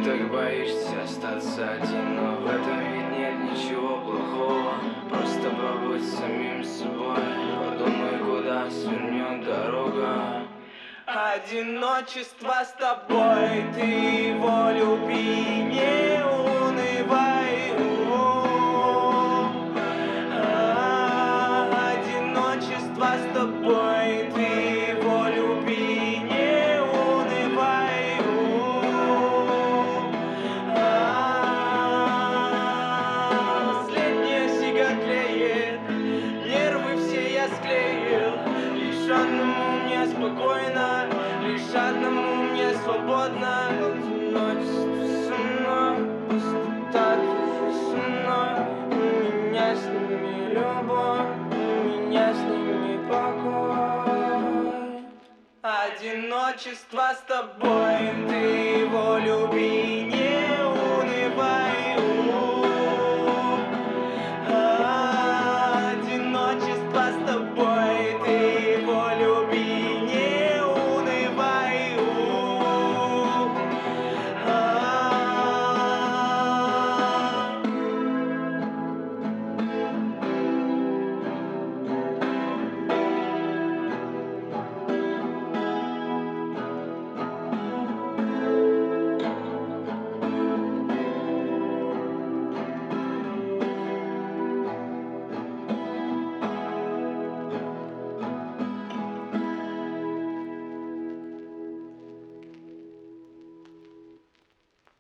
так боишься остаться один, но в этом ведь нет ничего плохого. Просто побудь самим собой, подумай, куда свернет дорога. Одиночество с тобой, ты его люби, не унывай. Одиночество с тобой, ты его люби, не унывай. Последняя сига тлеет, нервы все я склеил. Лишь одному мне спокойно, лишь одному мне свободно. Одиночество со мной, пустота тоже со мной. У меня с ними любовь, у меня с ними покой. Одиночество с тобой, ты его люби.